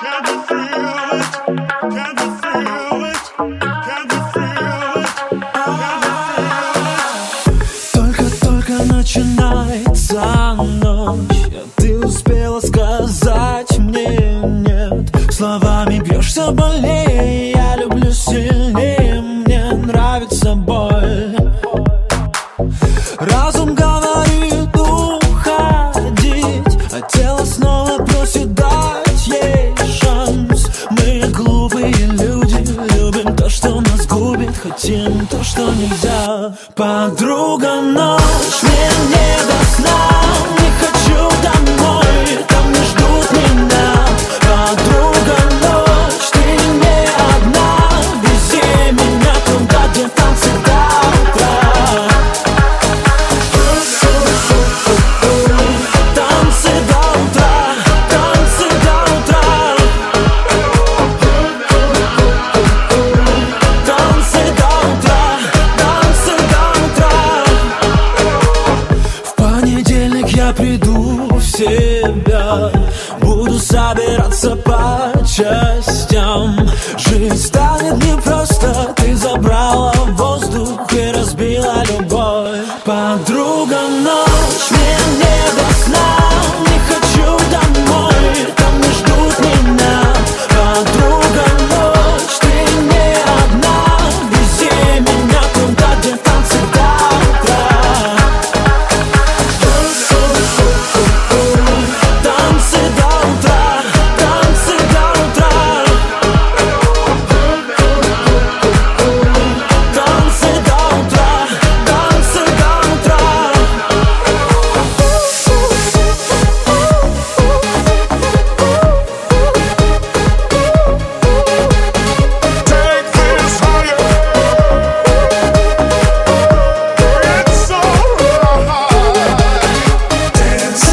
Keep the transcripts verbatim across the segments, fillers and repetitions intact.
Только-только начинается ночь, а ты успела сказать мне нет. Словами бьешься больнее, я люблю сильнее, мне нравится боль. Разум говорит уходить, а тело снова просит дать ей шанс. Мы глупые люди, любим то, что нас губит, хотим то, что нельзя. Подруга, ночь, мне не до сна, не хочу домой, там не ждут меня. Подруга, ночь, ты не одна, вези меня туда, где там всегда утро. Танцы до утра, танцы до утра. Танцы до утра, танцы до утра. В понедельник я приду в себя, буду собираться по частям. Жизнь станет непросто, ты забрала воздух и разбила любовь. Подруга, ночь, мне не до сна, не хочу домой, там не ждут меня. Подруга, ночь, ты не одна, вези меня туда, где там всегда утро. Танцы до утра, танцы до утра. Танцы до утра, танцы до утра. Take this higher. It's alright. Dance.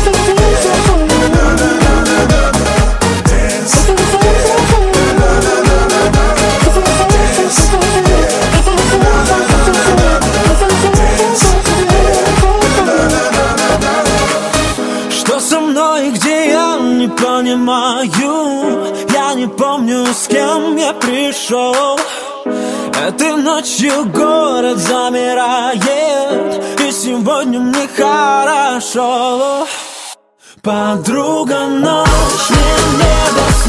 Что со мной и где я, не понимаю. Я не помню, с кем я пришел. Этой ночью город замирает, и сегодня мне хорошо. Подруга, ночь, мне не до